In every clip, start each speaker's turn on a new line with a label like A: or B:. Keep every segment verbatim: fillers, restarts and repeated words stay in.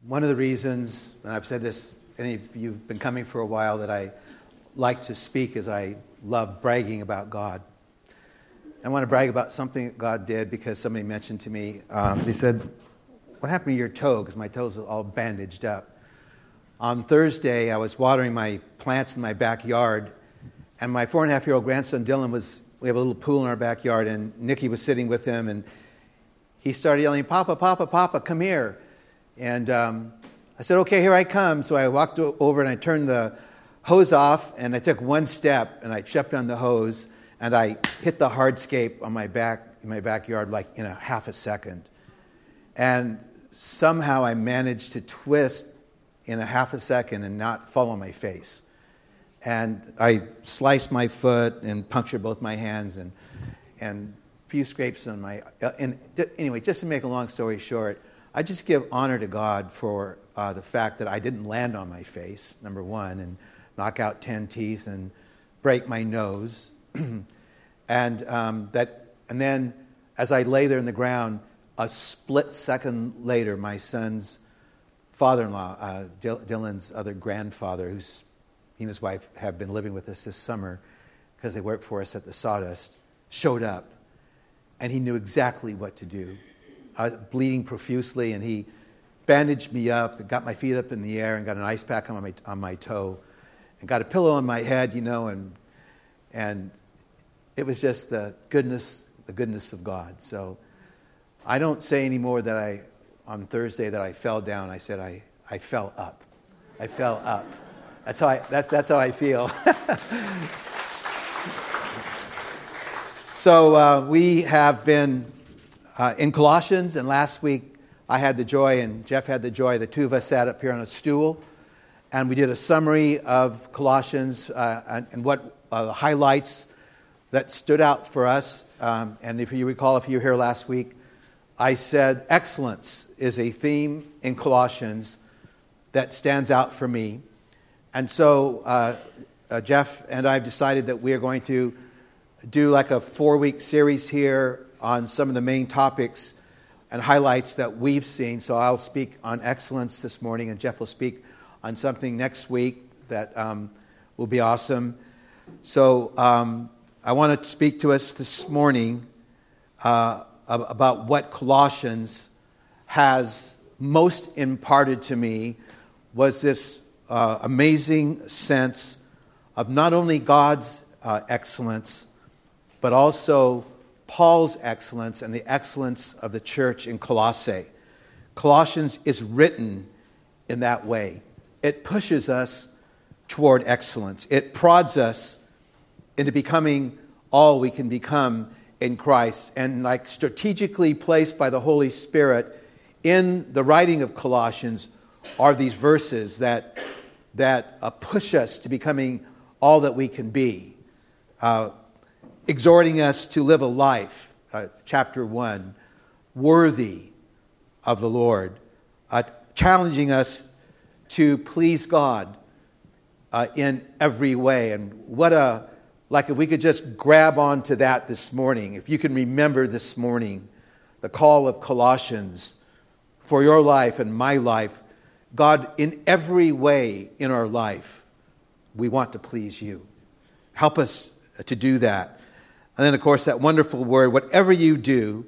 A: one of the reasons, and I've said this, any of you have been coming for a while, that I like to speak is I love bragging about God. I want to brag about something that God did because somebody mentioned to me, um, they said, what happened to your toe? Because my toes are all bandaged up. On Thursday, I was watering my plants in my backyard, and my four and a half year old grandson Dylan was, we have a little pool in our backyard, and Nikki was sitting with him, and he started yelling, Papa, Papa, Papa, come here. And um, I said, okay, here I come. So I walked over and I turned the hose off, and I took one step, and I stepped on the hose, and I hit the hardscape on my back, in my backyard, like in a half a second. And somehow I managed to twist in a half a second and not fall on my face. And I sliced my foot and punctured both my hands and and a few scrapes on my... Uh, and anyway, just to make a long story short, I just give honor to God for uh, the fact that I didn't land on my face, number one, and knock out ten teeth and break my nose. and um, that, and then as I lay there in the ground, a split second later, my son's father-in-law, uh, Dylan's other grandfather, who's he and his wife have been living with us this summer because they work for us at the Sawdust, showed up, and he knew exactly what to do. I was bleeding profusely, and he bandaged me up, got my feet up in the air, and got an ice pack on my on my toe, and got a pillow on my head, you know, and and it was just the goodness, the goodness of God. So I don't say anymore that I, on Thursday, that I fell down. I said I, I fell up. I fell up. That's how I, that's, that's how I feel. so uh, we have been uh, in Colossians, and last week I had the joy, and Jeff had the joy, the two of us sat up here on a stool, and we did a summary of Colossians uh, and, and what uh, the highlights that stood out for us. Um, and if you recall, if you were here last week, I said excellence is a theme in Colossians that stands out for me. And so uh, uh, Jeff and I have decided that we are going to do like a four-week series here on some of the main topics and highlights that we've seen. So I'll speak on excellence this morning, and Jeff will speak on something next week that um, will be awesome. So um, I want to speak to us this morning uh, about what Colossians has most imparted to me was this uh, amazing sense of not only God's uh, excellence, but also Paul's excellence and the excellence of the church in Colossae. Colossians is written in that way. It pushes us toward excellence. It prods us into becoming all we can become in Christ. And like strategically placed by the Holy Spirit in the writing of Colossians are these verses that, that uh, push us to becoming all that we can be. Uh, exhorting us to live a life, uh, chapter one, worthy of the Lord. Uh, challenging us to please God uh, in every way. And what a, like if we could just grab onto that this morning, if you can remember this morning, the call of Colossians for your life and my life, God, in every way in our life, we want to please you. Help us to do that. And then, of course, that wonderful word, whatever you do,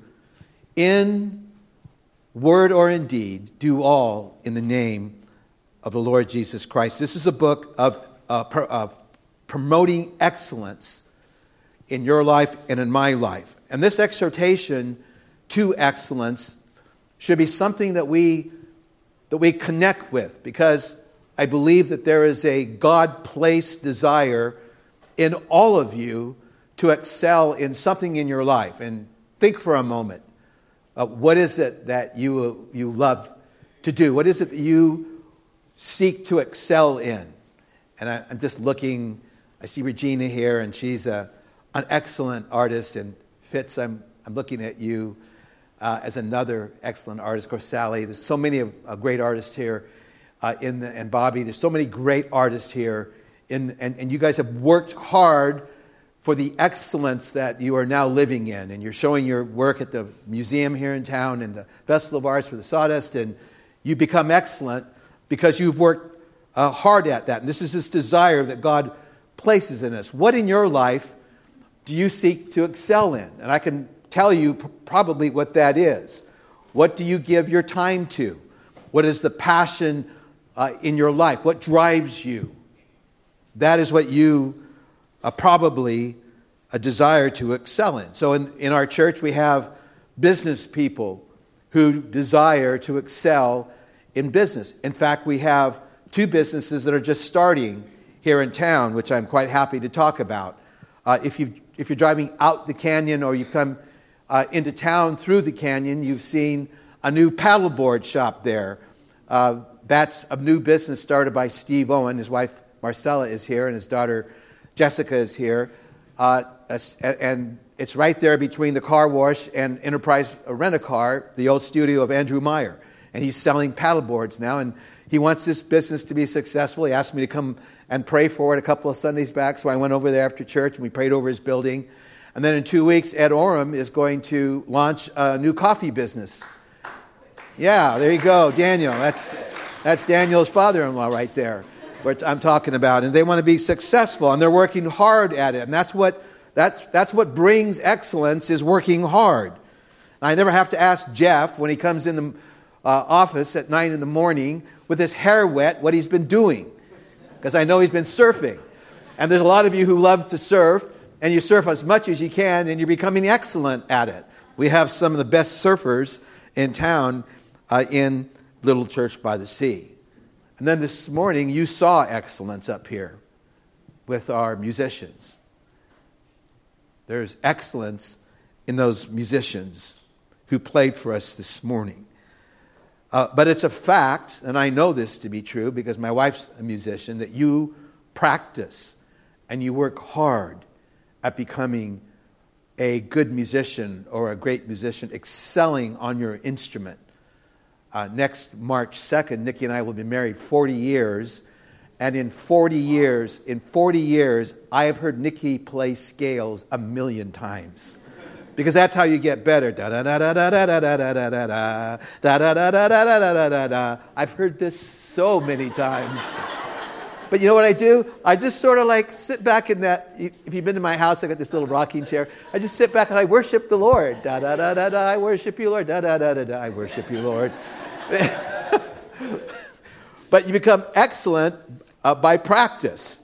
A: in word or in deed, do all in the name of the Lord Jesus Christ. This is a book of, uh, per, of promoting excellence in your life and in my life. And this exhortation to excellence should be something that we that we connect with, because I believe that there is a God-placed desire in all of you to excel in something in your life. And think for a moment, uh, what is it that you you love to do? What is it that you seek to excel in? And I, I'm just looking, I see Regina here, and she's a, an excellent artist. And Fitz, I'm, I'm looking at you uh, as another excellent artist. Of course, Sally, there's so many of, uh, great artists here. Uh, in the, and Bobby, there's so many great artists here. In, and, and you guys have worked hard for the excellence that you are now living in. And you're showing your work at the museum here in town and the Festival of Arts for the Sawdust. And You become excellent because you've worked uh, hard at that. And this is this desire that God places in us. What in your life do you seek to excel in? And I can tell you p- probably what that is. What do you give your time to? What is the passion uh, in your life? What drives you? That is what you uh, probably a desire to excel in. So in, in our church, we have business people who desire to excel in business. In fact, we have two businesses that are just starting here in town, which I'm quite happy to talk about. Uh, if, you if you're driving out the canyon or you come uh, into town through the canyon, you've seen a new paddleboard shop there. Uh, that's a new business started by Steve Owen. His wife Marcella is here, and his daughter Jessica is here. Uh, and it's right there between the car wash and Enterprise Rent-A-Car, the old studio of Andrew Meyer. And he's selling paddleboards now, and he wants this business to be successful. He asked me to come and pray for it a couple of Sundays back, so I went over there after church, and we prayed over his building. And then in two weeks, Ed Oram is going to launch a new coffee business. Yeah, there you go, Daniel. That's, that's Daniel's father-in-law right there, what I'm talking about. And they want to be successful, and they're working hard at it. And that's what that's that's what brings excellence, is working hard. I never have to ask Jeff when he comes in the uh, office at nine in the morning with his hair wet what he's been doing, because I know he's been surfing. And there's a lot of you who love to surf, and you surf as much as you can, and you're becoming excellent at it. We have some of the best surfers in town uh, in Little Church by the Sea. And then this morning, you saw excellence up here with our musicians. There's excellence in those musicians who played for us this morning. Uh, but it's a fact, and I know this to be true because my wife's a musician, that you practice and you work hard at becoming a good musician or a great musician, excelling on your instrument. Uh, next March second, Nikki and I will be married forty years. And in forty years, in forty years, I have heard Nikki play scales a million times. Because that's how you get better. Da da da da da da da da da da da da da da da da da da da. I've heard this so many times. But you know what I do? I just sort of like sit back in that. If you've been to my house, I got this little rocking chair. I just sit back and I worship the Lord. Da da da da da. I worship you, Lord. Da da da da da. I worship you, Lord. But you become excellent uh, by practice.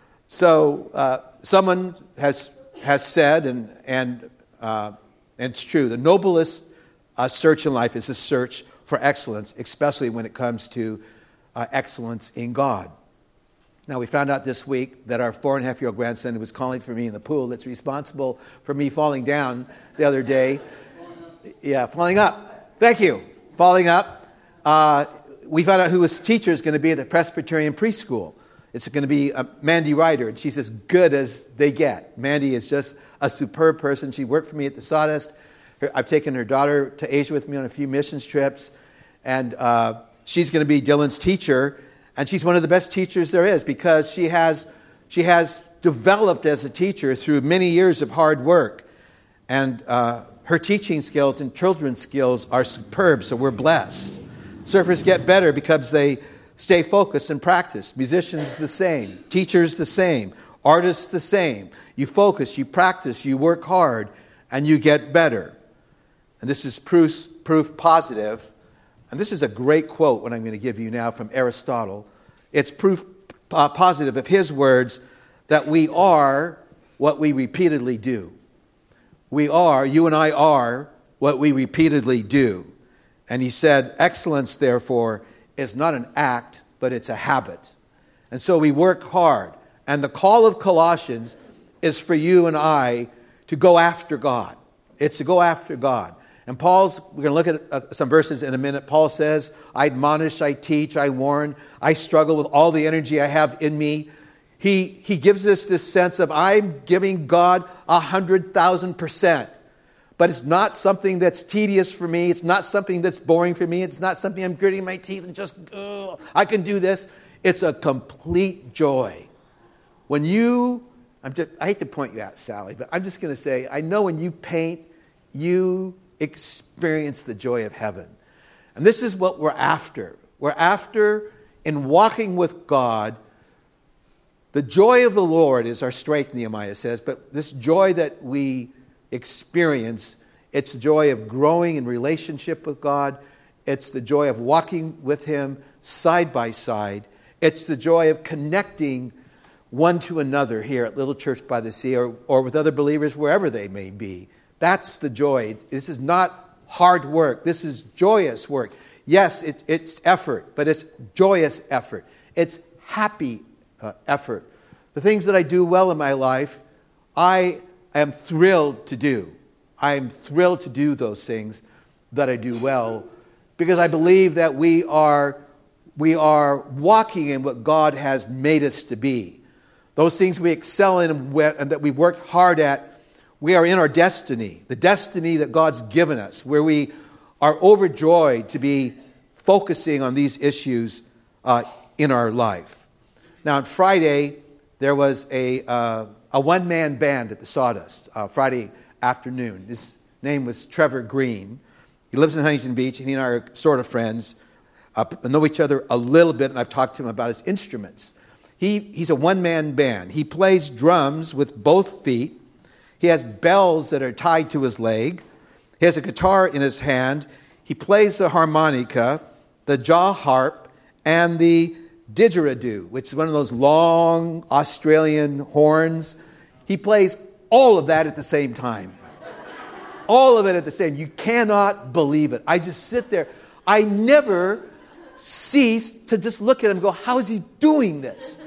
A: So uh, someone has has said, and and uh, and it's true, the noblest uh, search in life is a search for excellence, especially when it comes to uh, excellence in God. Now, we found out this week that our four and a half year old grandson who was calling for me in the pool, that's responsible for me falling down the other day. Yeah, falling up. Thank you. Falling up. Uh, we found out who his teacher is going to be at the Presbyterian preschool. It's going to be uh, Mandy Ryder, and she's as good as they get. Mandy is just a superb person. She worked for me at the Sawdust. Her, I've taken her daughter to Asia with me on a few missions trips, and uh, she's going to be Dylan's teacher. And she's one of the best teachers there is because she has she has developed as a teacher through many years of hard work. And uh, her teaching skills and children's skills are superb, so we're blessed. Surfers get better because they stay focused and practice. Musicians the same. Teachers the same. Artists the same. You focus, you practice, you work hard, and you get better. And this is proof, proof positive. And this is a great quote, what I'm going to give you now from Aristotle. It's proof uh, positive of his words that we are what we repeatedly do. We are, you and I are, what we repeatedly do. And he said, excellence, therefore, is not an act, but it's a habit. And so we work hard. And the call of Colossians is for you and I to go after God. It's to go after God. And Paul's, we're going to look at uh, some verses in a minute. Paul says, I admonish, I teach, I warn, I struggle with all the energy I have in me. He, he gives us this sense of I'm giving God a hundred thousand percent. But it's not something that's tedious for me. It's not something that's boring for me. It's not something I'm gritting my teeth and just, oh, I can do this. It's a complete joy. When you, I'm just, I hate to point you out, Sally, but I'm just going to say, I know when you paint, you experience the joy of heaven. And this is what we're after. We're after, in walking with God, the joy of the Lord is our strength, Nehemiah says, but this joy that we experience, it's the joy of growing in relationship with God. It's the joy of walking with Him side by side. It's the joy of connecting one to another here at Little Church by the Sea, or, or with other believers wherever they may be. That's the joy. This is not hard work. This is joyous work. Yes, it, it's effort, but it's joyous effort. It's happy uh, effort. The things that I do well in my life, I am thrilled to do. I am thrilled to do those things that I do well, because I believe that we are, we are walking in what God has made us to be. Those things we excel in and that we worked hard at, we are in our destiny, the destiny that God's given us, where we are overjoyed to be focusing on these issues uh, in our life. Now, on Friday, there was a, uh, a one-man band at the Sawdust, uh, Friday afternoon. His name was Trevor Green. He lives in Huntington Beach, and he and I are sort of friends, uh, know each other a little bit, and I've talked to him about his instruments. He, he's a one-man band. He plays drums with both feet. He has bells that are tied to his leg. He has a guitar in his hand. He plays the harmonica, the jaw harp, and the didgeridoo, which is one of those long Australian horns. He plays all of that at the same time. All of it at the same. You cannot believe it. I just sit there. I never cease to just look at him and go, how is he doing this?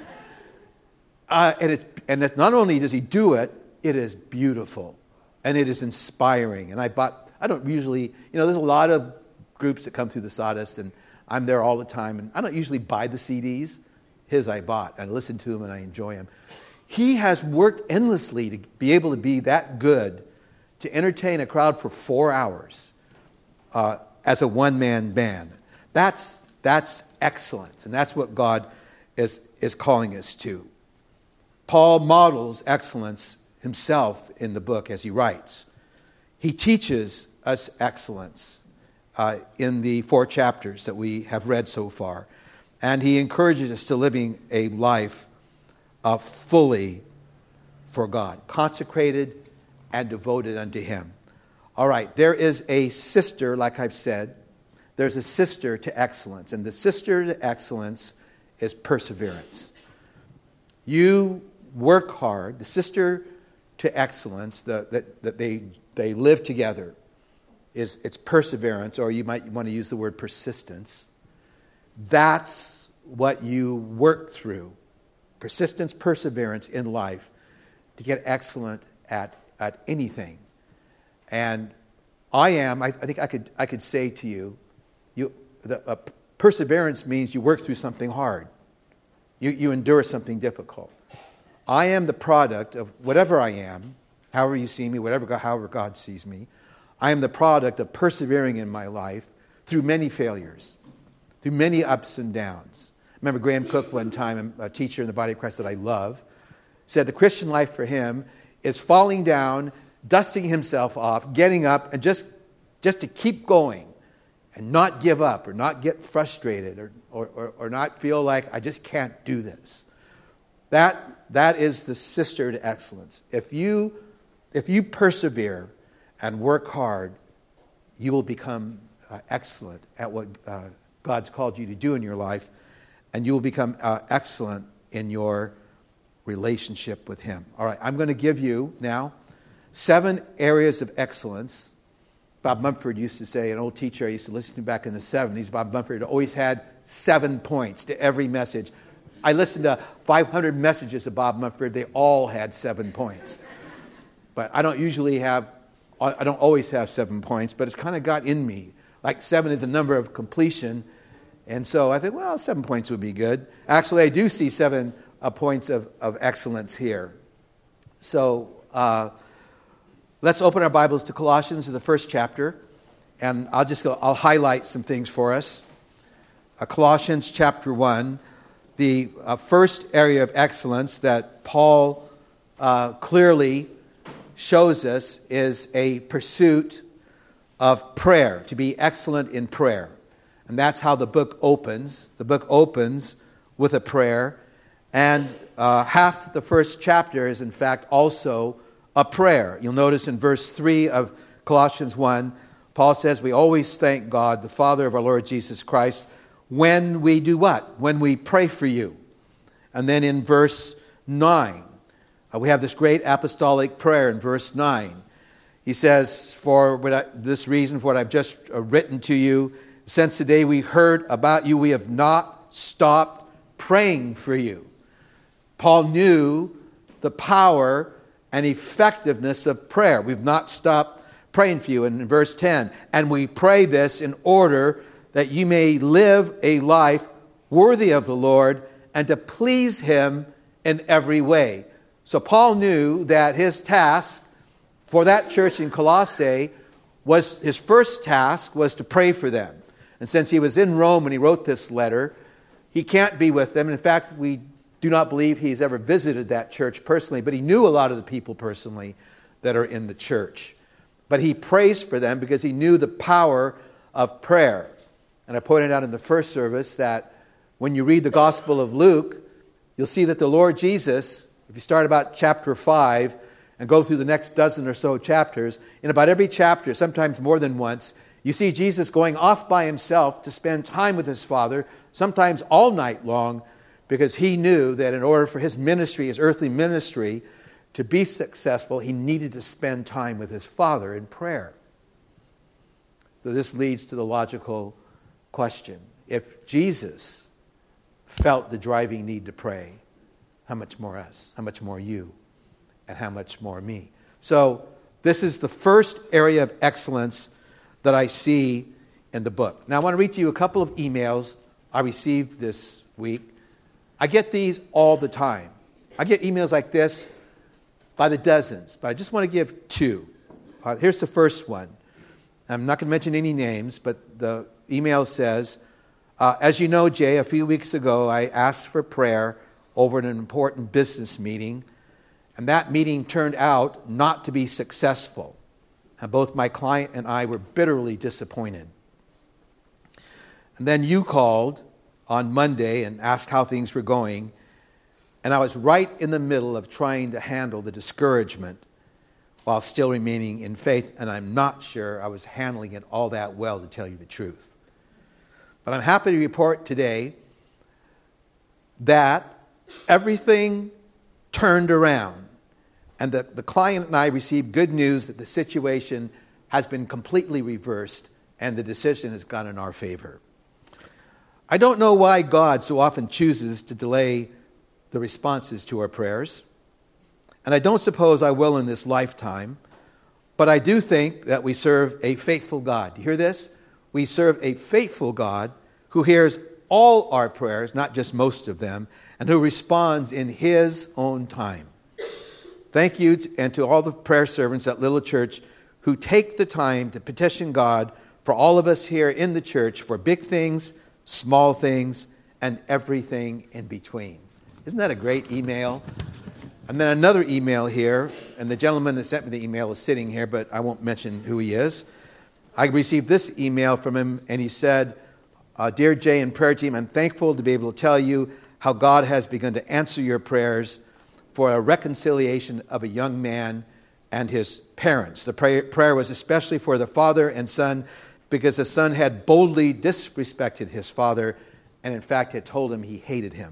A: Uh, and it's and it's not only does he do it, it is beautiful, and it is inspiring. And I bought, I don't usually, you know, there's a lot of groups that come through the Sawdust, and I'm there all the time, and I don't usually buy the C Ds. His I bought. I listen to him, and I enjoy him. He has worked endlessly to be able to be that good, to entertain a crowd for four hours uh, as a one-man band. That's that's excellence, and that's what God is, is calling us to. Paul models excellence himself in the book as he writes. He teaches us excellence uh, in the four chapters that we have read so far, and he encourages us to living a life uh, fully for God, consecrated and devoted unto Him. All right, there is a sister, like I've said, there's a sister to excellence, and the sister to excellence is perseverance. You work hard. The sister to excellence, the, that, that they, they live together, is it's perseverance, or you might want to use the word persistence. That's what you work through. Persistence, perseverance in life to get excellent at, at anything. And I am, I, I think I could I could say to you, you the, uh, perseverance means you work through something hard. You, you endure something difficult. I am the product of whatever I am, however you see me, whatever, however God sees me. I am the product of persevering in my life through many failures, through many ups and downs. I remember Graham Cook one time, a teacher in the Body of Christ that I love, said the Christian life for him is falling down, dusting himself off, getting up, and just, just to keep going and not give up or not get frustrated or, or, or, or not feel like I just can't do this. That, that is the sister to excellence. If you, if you persevere and work hard, you will become uh, excellent at what uh, God's called you to do in your life, and you will become uh, excellent in your relationship with Him. All right, I'm going to give you now seven areas of excellence. Bob Mumford used to say, an old teacher I used to listen to back in the seventies, Bob Mumford always had seven points to every message. I listened to five hundred messages of Bob Mumford. They all had seven points. But I don't usually have, I don't always have seven points, but it's kind of got in me. Like seven is a number of completion. And so I think, well, seven points would be good. Actually, I do see seven uh, points of, of excellence here. So uh, let's open our Bibles to Colossians in the first chapter. And I'll just go, I'll highlight some things for us. Uh, Colossians chapter one. The uh, first area of excellence that Paul uh, clearly shows us is a pursuit of prayer, to be excellent in prayer. And that's how the book opens. The book opens with a prayer. And uh, half the first chapter is, in fact, also a prayer. You'll notice in verse three of Colossians one, Paul says, we always thank God, the Father of our Lord Jesus Christ, when we do what? When we pray for you. And then in verse nine, uh, we have this great apostolic prayer in verse nine. He says, for what I, this reason, for what I've just uh, written to you, since the day we heard about you, we have not stopped praying for you. Paul knew the power and effectiveness of prayer. We've not stopped praying for you. And in verse ten, and we pray this in order that you may live a life worthy of the Lord and to please him in every way. So Paul knew that his task for that church in Colossae was, his first task was to pray for them. And since he was in Rome when he wrote this letter, he can't be with them. In fact, we do not believe he's ever visited that church personally, but he knew a lot of the people personally that are in the church. But he prays for them because he knew the power of prayer. And I pointed out in the first service that when you read the Gospel of Luke, you'll see that the Lord Jesus, if you start about chapter five and go through the next dozen or so chapters, in about every chapter, sometimes more than once, you see Jesus going off by himself to spend time with his Father, sometimes all night long, because he knew that in order for his ministry, his earthly ministry, to be successful, he needed to spend time with his Father in prayer. So this leads to the logical question. If Jesus felt the driving need to pray, how much more us? How much more you? And how much more me? So this is the first area of excellence that I see in the book. Now I want to read to you a couple of emails I received this week. I get these all the time. I get emails like this by the dozens, but I just want to give two. Uh, here's the first one. I'm not going to mention any names, but the email says, uh, as you know, Jay, a few weeks ago I asked for prayer over an important business meeting, and that meeting turned out not to be successful. And both my client and I were bitterly disappointed. And then you called on Monday and asked how things were going, and I was right in the middle of trying to handle the discouragement while still remaining in faith, and I'm not sure I was handling it all that well, to tell you the truth. But I'm happy to report today that everything turned around, and that the client and I received good news that the situation has been completely reversed and the decision has gone in our favor. I don't know why God so often chooses to delay the responses to our prayers, and I don't suppose I will in this lifetime, but I do think that we serve a faithful God. You hear this? We serve a faithful God who hears all our prayers, not just most of them, and who responds in his own time. Thank you, to, and to all the prayer servants at Little Church who take the time to petition God for all of us here in the church for big things, small things, and everything in between. Isn't that a great email? And then another email here, and the gentleman that sent me the email is sitting here, but I won't mention who he is. I received this email from him, and he said, uh, Dear Jay and prayer team, I'm thankful to be able to tell you how God has begun to answer your prayers for a reconciliation of a young man and his parents. The prayer, prayer was especially for the father and son, because the son had boldly disrespected his father and in fact had told him he hated him.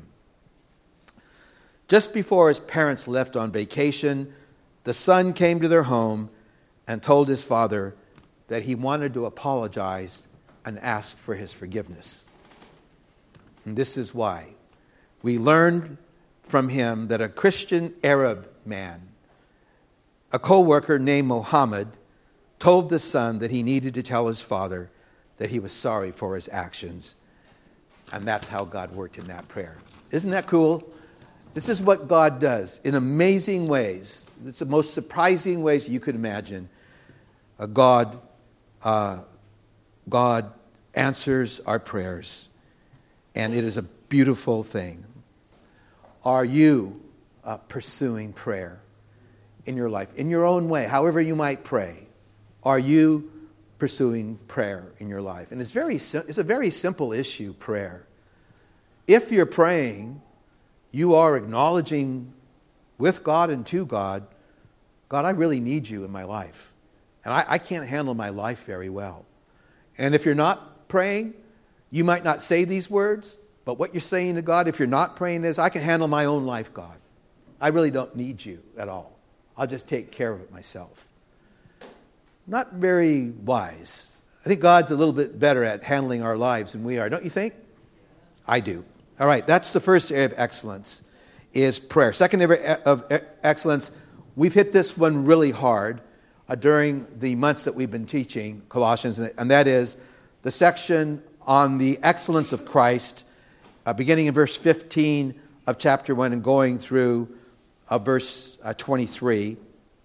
A: Just before his parents left on vacation, the son came to their home and told his father that he wanted to apologize and ask for his forgiveness. And this is why. We learned from him that a Christian Arab man, a co-worker named Mohammed, told the son that he needed to tell his father that he was sorry for his actions. And that's how God worked in that prayer. Isn't that cool? This is what God does in amazing ways. It's the most surprising ways you could imagine. Uh, God, uh, God answers our prayers, and it is a beautiful thing. Are you uh, pursuing prayer in your life, in your own way, however you might pray? Are you pursuing prayer in your life. And it's very it's a very simple issue, prayer. If you're praying, you are acknowledging with God and to God, God, I really need you in my life. And I, I can't handle my life very well. And if you're not praying, you might not say these words, but what you're saying to God, if you're not praying, is, I can handle my own life, God. I really don't need you at all. I'll just take care of it myself. Not very wise. I think God's a little bit better at handling our lives than we are, don't you think? I do. All right, that's the first area of excellence, is prayer. Second area of excellence, we've hit this one really hard uh, during the months that we've been teaching Colossians, and that is the section on the excellence of Christ, uh, beginning in verse fifteen of chapter one and going through uh, verse uh, twenty-three,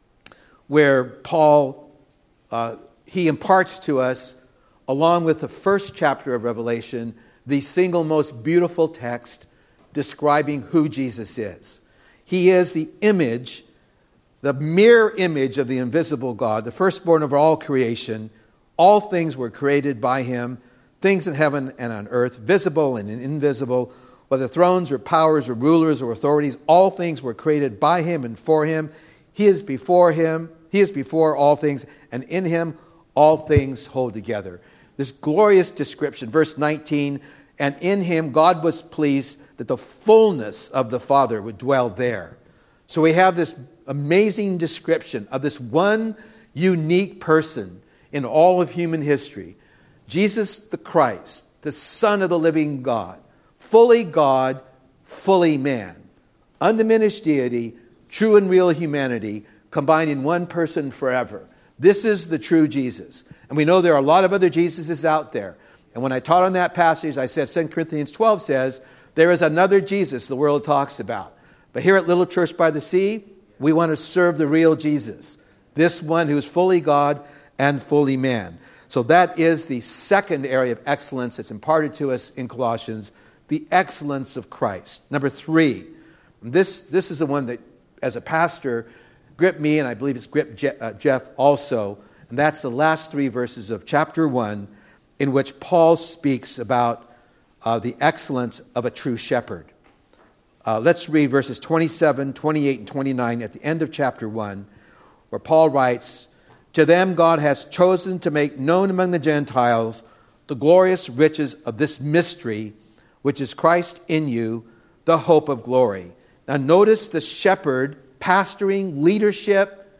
A: where Paul, uh, he imparts to us, along with the first chapter of Revelation, the single most beautiful text describing who Jesus is. He is the image, the mere image of the invisible God, the firstborn of all creation. All things were created by him, things in heaven and on earth, visible and invisible, whether thrones or powers or rulers or authorities, all things were created by him and for him. He is before him, he is before all things, and in him all things hold together. This glorious description, verse nineteen, and in him God was pleased that the fullness of the Father would dwell there. So we have this amazing description of this one unique person in all of human history, Jesus the Christ, the Son of the living God, fully God, fully man, undiminished deity, true and real humanity, combined in one person forever. This is the true Jesus. And we know there are a lot of other Jesuses out there. And when I taught on that passage, I said Second Corinthians twelve says, there is another Jesus the world talks about. But here at Little Church by the Sea, we want to serve the real Jesus, this one who is fully God and fully man. So that is the second area of excellence that's imparted to us in Colossians, the excellence of Christ. Number three, this, this is the one that, as a pastor, gripped me, and I believe it's gripped Je- uh, Jeff also, and that's the last three verses of chapter one, in which Paul speaks about uh, the excellence of a true shepherd. Uh, let's read verses twenty-seven, twenty-eight, and twenty-nine at the end of chapter one, where Paul writes, to them God has chosen to make known among the Gentiles the glorious riches of this mystery, which is Christ in you, the hope of glory. Now notice the shepherd, pastoring, leadership,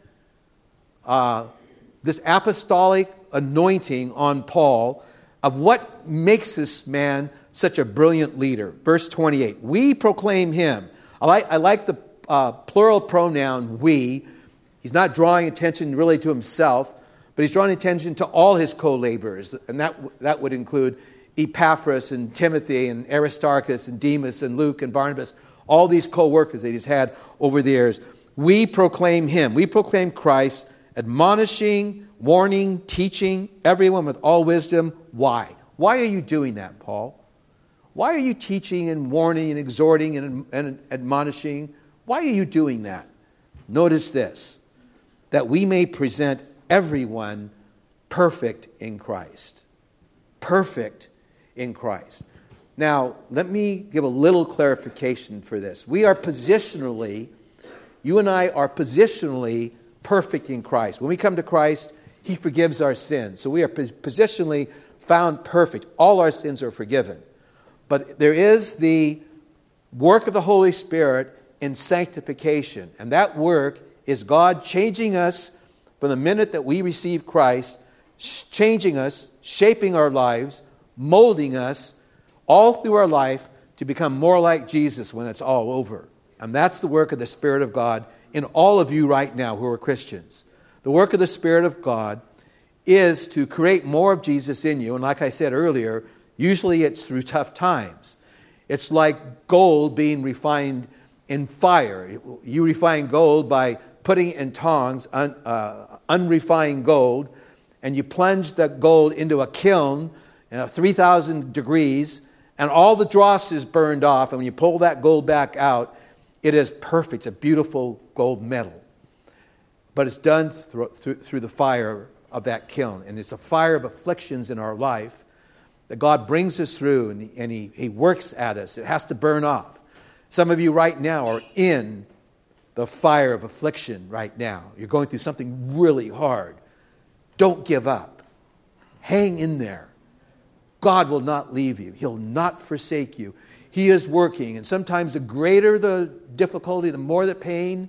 A: uh, this apostolic anointing on Paul of what makes this man such a brilliant leader. Verse twenty-eight, we proclaim him. I like, I like the uh, plural pronoun we. He's not drawing attention really to himself, but he's drawing attention to all his co-laborers. And that, that would include Epaphras and Timothy and Aristarchus and Demas and Luke and Barnabas, all these co-workers that he's had over the years. We proclaim him. We proclaim Christ, admonishing, warning, teaching everyone with all wisdom. Why? Why are you doing that, Paul? Why are you teaching and warning and exhorting and, and admonishing? Why are you doing that? Notice this, that we may present everyone perfect in Christ. Perfect in Christ. Now, let me give a little clarification for this. We are positionally, you and I are positionally perfect in Christ. When we come to Christ, he forgives our sins. So we are positionally found perfect. All our sins are forgiven. But there is the work of the Holy Spirit in sanctification. And that work is God changing us from the minute that we receive Christ, changing us, shaping our lives, molding us all through our life to become more like Jesus when it's all over. And that's the work of the Spirit of God in all of you right now who are Christians. The work of the Spirit of God is to create more of Jesus in you. And like I said earlier, usually it's through tough times. It's like gold being refined in fire. You refine gold by putting it in tongs, un, uh, unrefined gold, and you plunge that gold into a kiln, you know, three thousand degrees, and all the dross is burned off. And when you pull that gold back out, it is perfect, a beautiful gold medal. But it's done through, through, through the fire of that kiln. And it's a fire of afflictions in our life that God brings us through, and, he, and he, he works at us. It has to burn off. Some of you right now are in the fire of affliction right now. You're going through something really hard. Don't give up. Hang in there. God will not leave you. He'll not forsake you. He is working. And sometimes the greater the difficulty, the more the pain,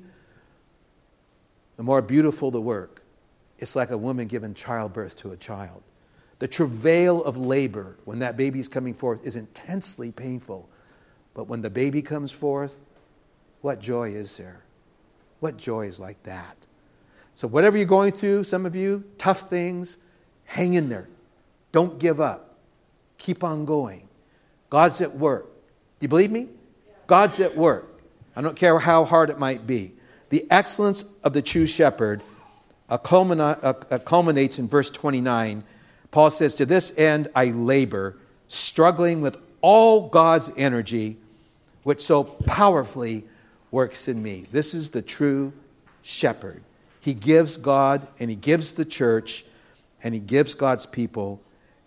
A: the more beautiful the work. It's like a woman giving childbirth to a child. The travail of labor when that baby's coming forth is intensely painful. But when the baby comes forth, what joy is there? What joy is like that? So whatever you're going through, some of you, tough things, hang in there. Don't give up. Keep on going. God's at work. Do you believe me? God's at work. I don't care how hard it might be. The excellence of the true shepherd uh, culmina- uh, uh, culminates in verse twenty-nine. Paul says, to this end I labor, struggling with all God's energy, which so powerfully works in me. This is the true shepherd. He gives God and he gives the church and he gives God's people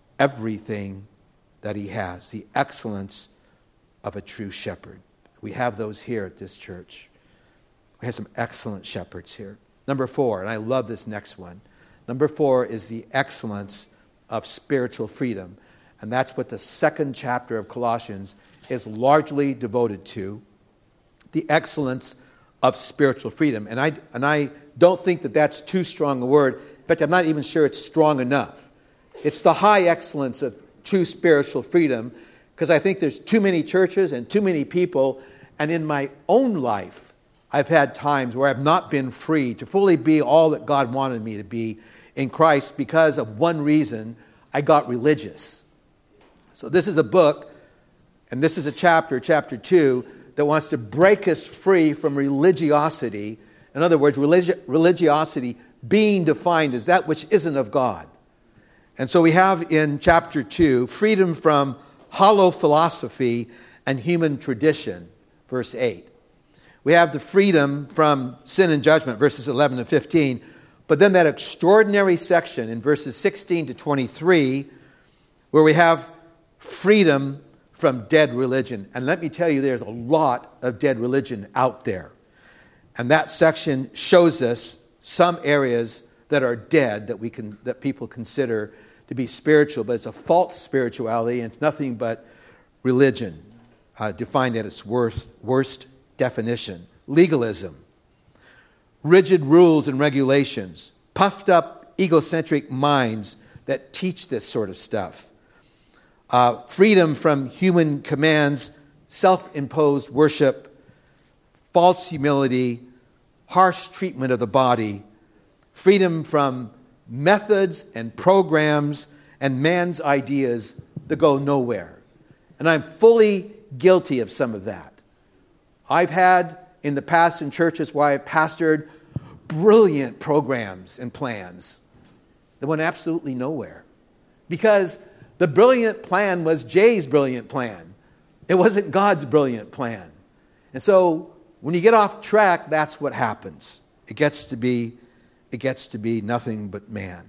A: everything that he has. The excellence of a true shepherd. We have those here at this church. We have some excellent shepherds here. Number four, and I love this next one. Number four is the excellence of spiritual freedom. And that's what the second chapter of Colossians is largely devoted to. The excellence of spiritual freedom. And I, and I don't think that that's too strong a word. In fact, I'm not even sure it's strong enough. It's the high excellence of true spiritual freedom, because I think there's too many churches and too many people. And in my own life, I've had times where I've not been free to fully be all that God wanted me to be in Christ because of one reason: I got religious. So this is a book, and this is a chapter, chapter two, that wants to break us free from religiosity. In other words, religi- religiosity being defined as that which isn't of God. And so we have in chapter two, freedom from hollow philosophy and human tradition, verse eight. We have the freedom from sin and judgment, verses eleven and fifteen. But then that extraordinary section in verses sixteen to twenty-three, where we have freedom from dead religion. And let me tell you, there's a lot of dead religion out there. And that section shows us some areas that are dead that we can that people consider to be spiritual, but it's a false spirituality, and it's nothing but religion, uh, defined at its worst, worst definition. Legalism, rigid rules and regulations, puffed up egocentric minds that teach this sort of stuff. Uh, freedom from human commands, self-imposed worship, false humility, harsh treatment of the body, freedom from methods and programs and man's ideas that go nowhere. And I'm fully guilty of some of that. I've had in the past in churches where I've pastored brilliant programs and plans that went absolutely nowhere. Because the brilliant plan was Jay's brilliant plan. It wasn't God's brilliant plan. And so when you get off track, that's what happens. It gets to be, it gets to be nothing but man.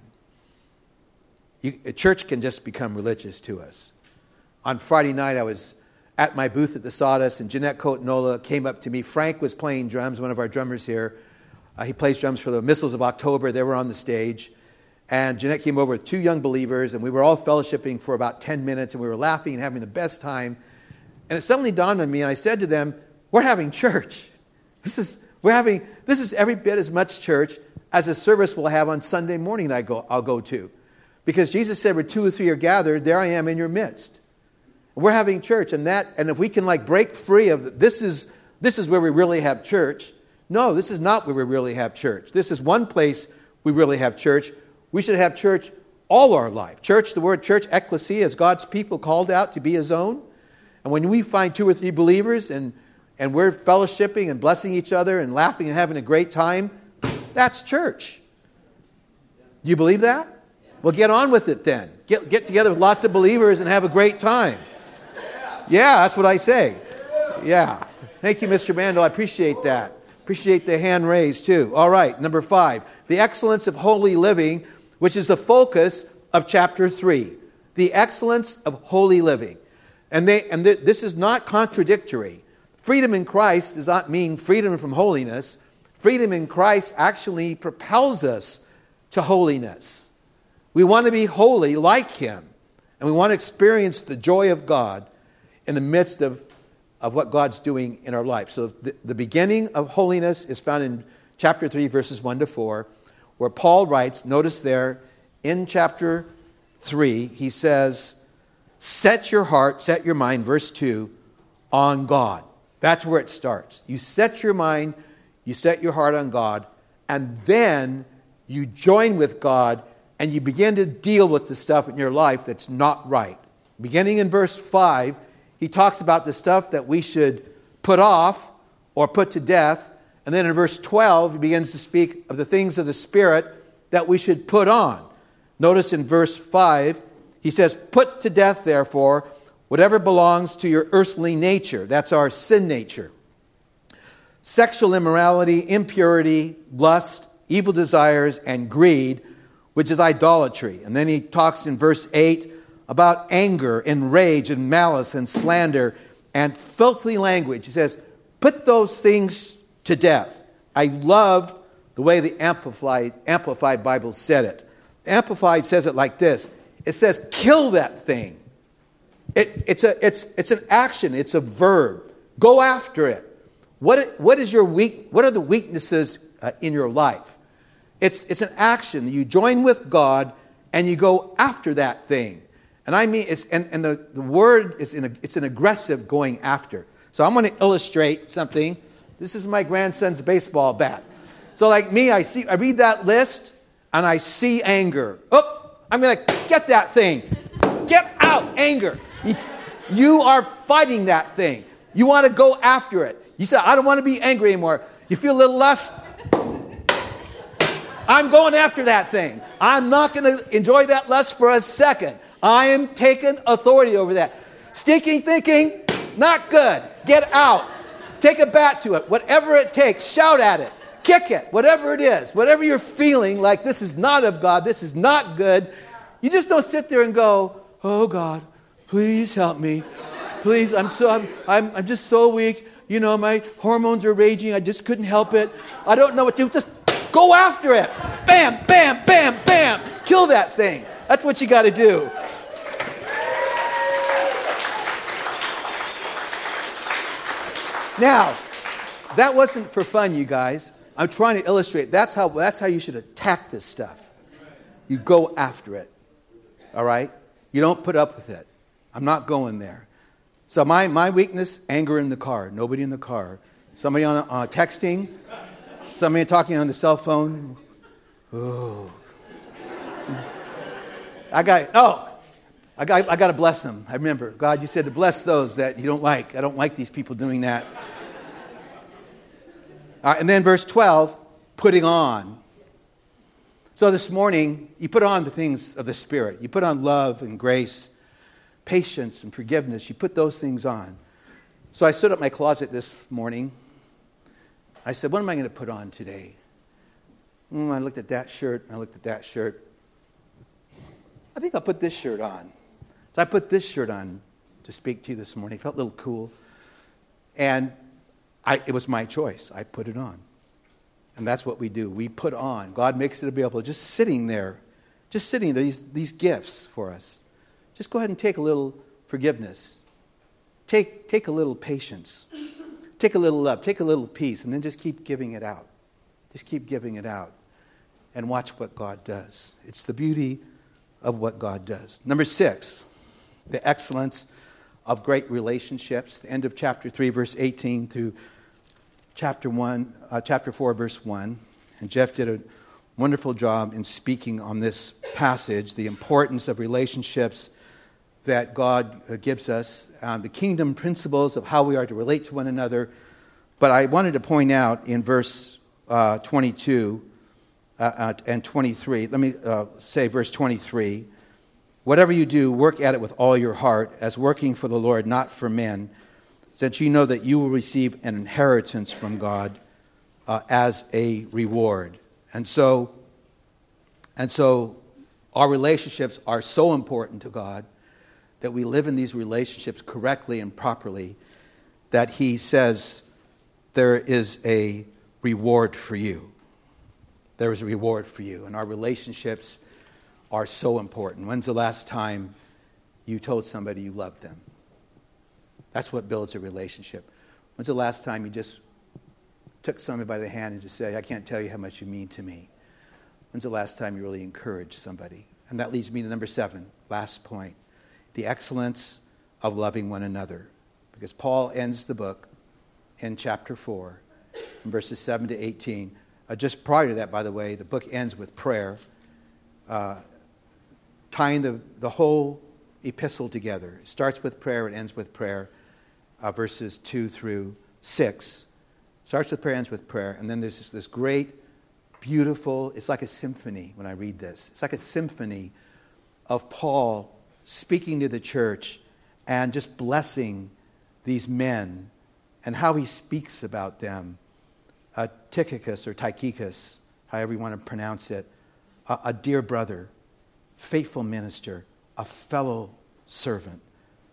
A: You, a church can just become religious to us. On Friday night, I was at my booth at the Sawdust, and Jeanette Cotonola came up to me. Frank was playing drums, one of our drummers here. Uh, he plays drums for the Missiles of October. They were on the stage. And Jeanette came over with two young believers, and we were all fellowshipping for about ten minutes, and we were laughing and having the best time. And it suddenly dawned on me, and I said to them, we're having church. This is we're having this is every bit as much church as a service we'll have on Sunday morning that I go, I'll go to. Because Jesus said, where two or three are gathered, there I am in your midst. We're having church, and that, and if we can like break free of this is this is where we really have church. No, this is not where we really have church. This is one place we really have church. We should have church all our life. Church, the word church, ecclesia, is God's people called out to be his own. And when we find two or three believers and, and we're fellowshipping and blessing each other and laughing and having a great time, that's church. Do you believe that? Well, get on with it then. Get, get together with lots of believers and have a great time. Yeah, that's what I say. Yeah. Thank you, Mister Mandel. I appreciate that. Appreciate the hand raised, too. All right, number five. The excellence of holy living, which is the focus of chapter three, the excellence of holy living. And, they, and th- this is not contradictory. Freedom in Christ does not mean freedom from holiness. Freedom in Christ actually propels us to holiness. We want to be holy like Him, and we want to experience the joy of God in the midst of, of what God's doing in our life. So the, the beginning of holiness is found in chapter three, verses one to four, where Paul writes, notice there, in chapter three, he says, set your heart, set your mind, verse two, on God. That's where it starts. You set your mind, you set your heart on God, and then you join with God and you begin to deal with the stuff in your life that's not right. Beginning in verse five, he talks about the stuff that we should put off or put to death. And then in verse twelve, he begins to speak of the things of the Spirit that we should put on. Notice in verse five, he says, put to death, therefore, whatever belongs to your earthly nature. That's our sin nature. Sexual immorality, impurity, lust, evil desires, and greed, which is idolatry. And then he talks in verse eight about anger and rage and malice and slander and filthy language. He says, put those things to death. I love the way the Amplified, Amplified Bible said it. Amplified says it like this. It says, kill that thing. It, it's, a, it's, it's an action. It's a verb. Go after it. What, what, is your weak, what are the weaknesses uh, in your life? It's, it's an action. You join with God and you go after that thing. And I mean, it's, and, and the, the word is in a, it's an aggressive going after. So I'm going to illustrate something. This is my grandson's baseball bat. So like me, I see, I read that list and I see anger. Oh, I'm going to get that thing. Get out, anger. You, you are fighting that thing. You want to go after it. You say, I don't want to be angry anymore. You feel a little less. I'm going after that thing. I'm not going to enjoy that lust for a second. I am taking authority over that. Stinking thinking, not good. Get out. Take a bat to it. Whatever it takes, shout at it. Kick it. Whatever it is. Whatever you're feeling like this is not of God, this is not good. You just don't sit there and go, oh God, please help me. Please, I'm so I'm, I'm I'm just so weak. You know, my hormones are raging. I just couldn't help it. I don't know what to do. Just go after it. Bam, bam, bam, bam. Kill that thing. That's what you got to do. Now, that wasn't for fun, you guys. I'm trying to illustrate. That's how that's how you should attack this stuff. You go after it. All right? You don't put up with it. I'm not going there. So my, my weakness, anger in the car. Nobody in the car. Somebody on uh, texting. Somebody talking on the cell phone. Oh. I got, oh, I got, I got to bless them. I remember, God, you said to bless those that you don't like. I don't like these people doing that. All right, and then verse twelve, putting on. So this morning, you put on the things of the Spirit. You put on love and grace, patience and forgiveness. You put those things on. So I stood up my closet this morning. I said, what am I going to put on today? Mm, I looked at that shirt, and I looked at that shirt. I think I'll put this shirt on. So I put this shirt on to speak to you this morning. It felt a little cool. And I, it was my choice. I put it on. And that's what we do. We put on. God makes it available. Just sitting there. Just sitting there. These, these gifts for us. Just go ahead and take a little forgiveness. Take, take a little patience. Take a little love. Take a little peace. And then just keep giving it out. Just keep giving it out. And watch what God does. It's the beauty of what God does. Number six, the excellence of great relationships. The end of chapter three, verse eighteen through chapter one, uh, chapter four, verse one. And Jeff did a wonderful job in speaking on this passage, the importance of relationships that God uh, gives us, um, the kingdom principles of how we are to relate to one another. But I wanted to point out in verse uh, twenty-two uh, uh, and twenty-three, let me uh, say verse twenty-three, whatever you do, work at it with all your heart, as working for the Lord, not for men, since you know that you will receive an inheritance from God uh, as a reward. And so, and so Our relationships are so important to God that we live in these relationships correctly and properly, that he says there is a reward for you. There is a reward for you. And our relationships are so important. When's the last time you told somebody you loved them? That's what builds a relationship. When's the last time you just took somebody by the hand and just said, I can't tell you how much you mean to me? When's the last time you really encouraged somebody? And that leads me to number seven, last point, the excellence of loving one another. Because Paul ends the book in chapter four, in verses seven to eighteen. Uh, just prior to that, by the way, the book ends with prayer, uh, tying the, the whole epistle together. It starts with prayer, it ends with prayer, uh, verses two through six. Starts with prayer, ends with prayer, and then there's this, this great, beautiful, it's like a symphony when I read this. It's like a symphony of Paul speaking to the church and just blessing these men and how he speaks about them. Uh, Tychicus or Tychicus, however you want to pronounce it, a, a dear brother, faithful minister, a fellow servant.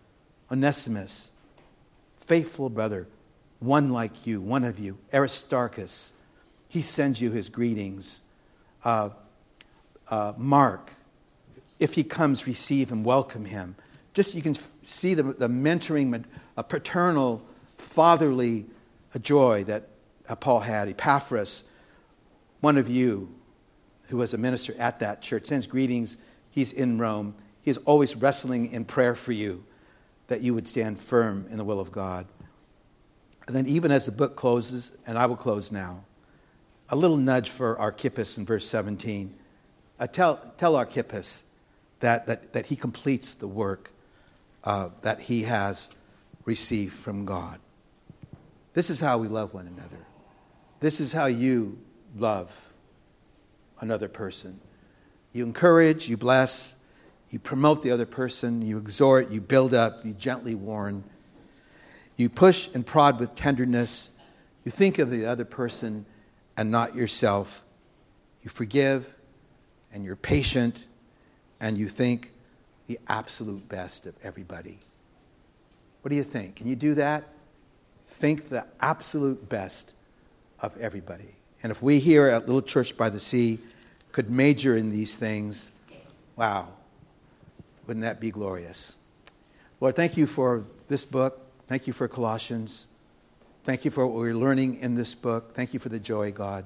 A: Onesimus, faithful brother, one like you, one of you. Aristarchus, he sends you his greetings. Uh, uh, Mark, if he comes, receive him, welcome him. Just you can see the, the mentoring, a paternal, fatherly joy that uh, Paul had. Epaphras, one of you who was a minister at that church, sends greetings. He's in Rome. He is always wrestling in prayer for you, that you would stand firm in the will of God. And then even as the book closes, and I will close now, a little nudge for Archippus in verse seventeen. Uh, tell, tell Archippus that, that, that he completes the work uh, that he has received from God. This is how we love one another. This is how you love another person. You encourage, you bless, you promote the other person, you exhort, you build up, you gently warn. You push and prod with tenderness. You think of the other person and not yourself. You forgive and you're patient and you think the absolute best of everybody. What do you think? Can you do that? Think the absolute best of everybody. And if we here at Little Church by the Sea could major in these things, wow, wouldn't that be glorious? Lord, thank you for this book. Thank you for Colossians. Thank you for what we're learning in this book. Thank you for the joy, God,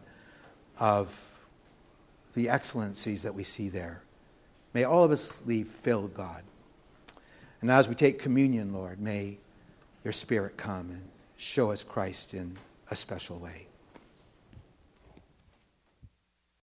A: of the excellencies that we see there. May all of us leave filled, God. And as we take communion, Lord, may your Spirit come and show us Christ in a special way.